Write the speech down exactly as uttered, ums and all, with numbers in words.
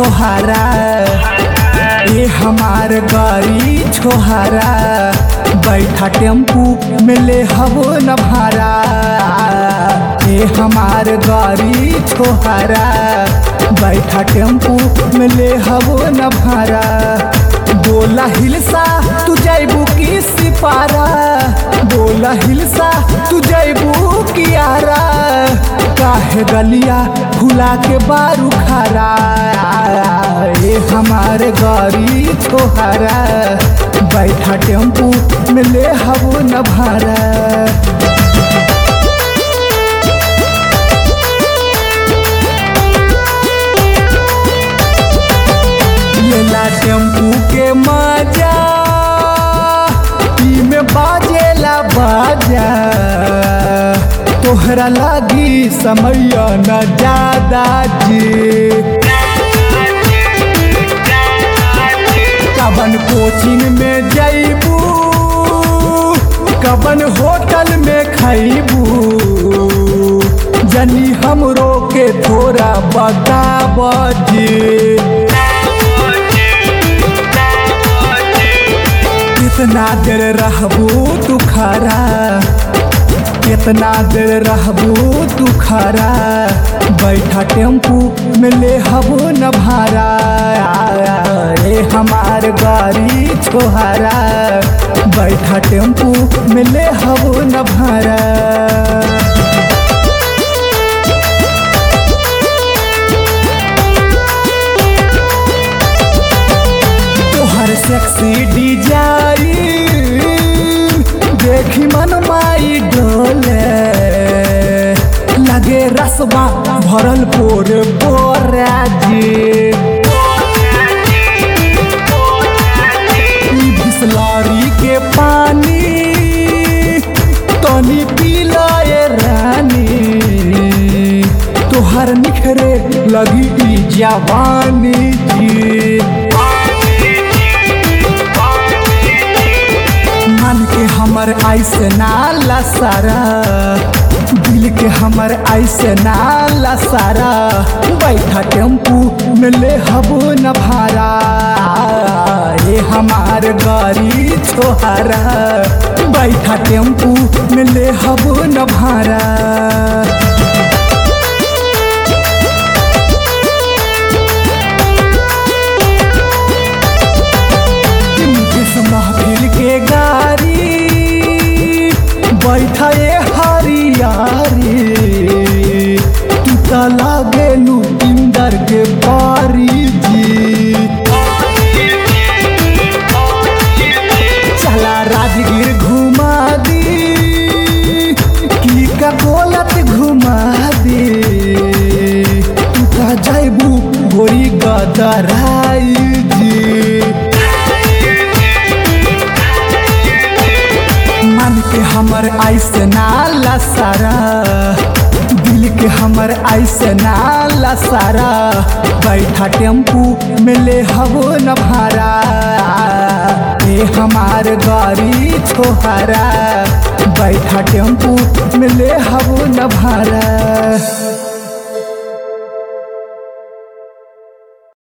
छोहारा, ये हमार गाड़ी छोहारा, बैठा टेम्पू में ले हबो न भाड़ा। ये हमार गाड़ी छोहारा, बैठा टेम्पू में ले हबो न भाड़ा। बोला हिलसा तू जैबू की सिपारा, बोला हिलसा तू जैबू की आरा, काहे गलिया फुला के बारू खारा। ये हमार गाड़ी छोहारा, बैठा टेम्पू में ले हबो न भाड़ा। लेला टेम्पू के मजा, ई में बाजेला बाजा, तोहरा लागी समय न ज्यादा जी। कबन कोचिंग में जैबू, कबन होटल में खैबू, जनी हमरो के थोड़ा बताब जी। कितना देर रहबू तू खरा, कितना देर रहबू तू खरा, बैठा टेम्पू में ले हबो न भाड़ा। ये हमार गाड़ी छोहारा, बैठा टेम्पू में ले हबो न भाड़ा। सेक्सी डिजाइन देखी मन माई डोले, लगे रसवा भरल पोर बोराजी। बिसलरी के पानी तनी पीला ये रानी, तोहर निखरे लगी ई जवानी जी। मन के हमर ऐसे नाला सारा, दिल के हमर ऐसे नाला सारा, बैठा टेम्पू में ले हबो न भाड़ा। ये हमार गाड़ी छोहारा, बैठा टेम्पू में ले हबो न भाड़ा। महफिल के गाड़ी बैठा ये हरियारी, तू तो लागेलू इंदर के बारी जी। चला राजगीर घुमा दी, की का गोलत घुमा दी, तू तो जैबू गोरी गदराई जी। मन के हमर ऐसे नाला सारा, दिल के हमर ऐसे नाला सारा, बैठा टेम्पू में ले हबो न भाड़ा। ये हमार गाड़ी छोहारा, बैठा टेम्पू में ले हबो न भाड़ा।